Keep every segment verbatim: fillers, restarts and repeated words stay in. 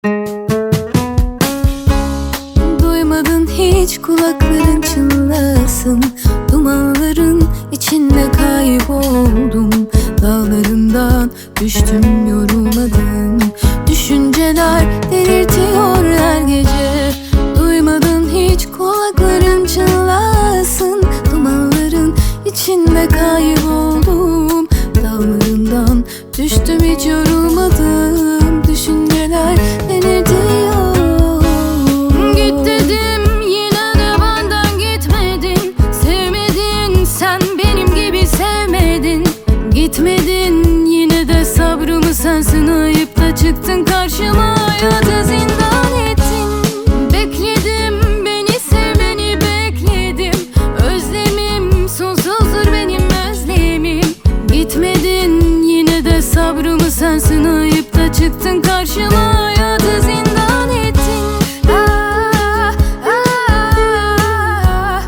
Duymadın hiç kulakların çınlasın. Dumanların içinde kayboldum. Dağlarından düştüm yorulmadım. Düşünceler delirtiyor her gece. Duymadın hiç kulakların çınlasın. Dumanların içinde kayboldum. Dağlarından düştüm hiç yorulmadım. Düşünceler delirtiyor. Git dedim yine de benden gitmedin. Sevmedin sen benim gibi sevmedin. Gitmedin yine de sabrımı sen sınayıp da çıktın karşıma. Hayatı zindan ettin. Bekledim beni sevmeni bekledim. Özlemim sonsuzdur benim özlemim. Gitmedin yine de sabrımı sen sınayıp da çıktın karşıma. Hayatı zindan ettin. Ah, ah, ah,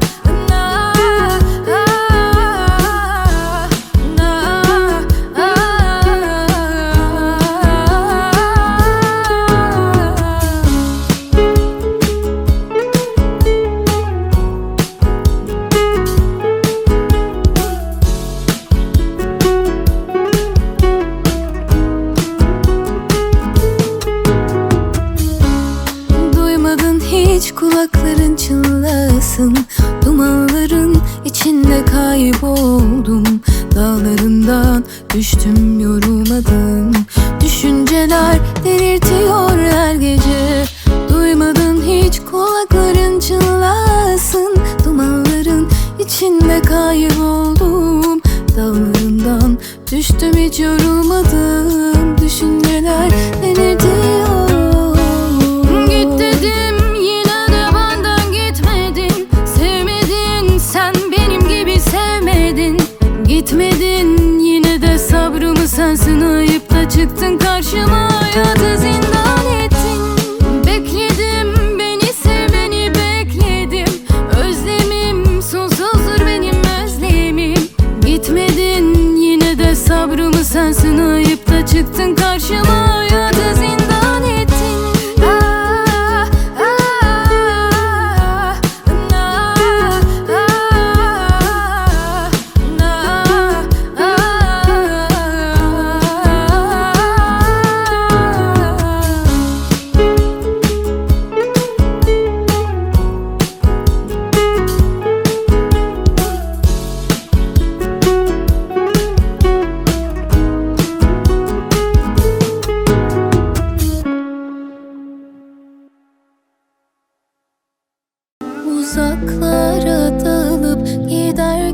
ah, Duymadın hiç kulakların çınlasın. Dumanların içinde kayboldum. Dağlarından düştüm yorulmadım. Düşünceler delirtiyor her gece. Duymadın hiç kulakların çınlasın. Dumanların içinde kayboldum. Dağlarından düştüm hiç yorulmadım. Düşünceler delirtiyor. Git dedim yine de benden gitmedin. Sevmedin sen benim gibi sevmedin. Gitmedin yine de sabrımı sen sınayıp da çıktın karşıma. Hayatı zindan ettin. Bekledim beni sevmeni bekledim. Özlemim sonsuzdur benim özlemim. Gitmedin yine de sabrımı sen sınayıp da çıktın karşıma. Hayatı zindan ettin. Ah, ah, ah, ah, ah, uzaklara dalıp gider